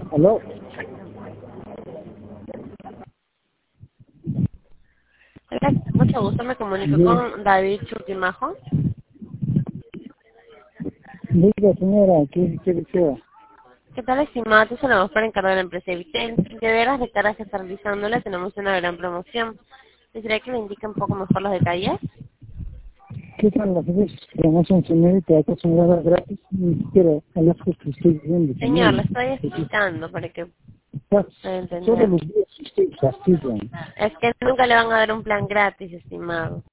¿Aló? Hola, mucho gusto, me comunico Bien. con David Chutimajo. Diga, señora, ¿qué desea? ¿Qué tal, estimado? Te saludamos para encargo de la empresa Eviten. De veras, de cara a estar realizándola, tenemos una gran promoción. ¿Quisiera que me indique un poco mejor los detalles? ¿Qué tal las veces que promoción, señorita? ¿Acaso me va a dar gratis? Ni siquiera a las cosas que estoy viendo, Señor, le señora. estoy explicando para que Pues, pueda todos entender. los días estoy fastidiando. Es que nunca le van a dar un plan gratis, estimado.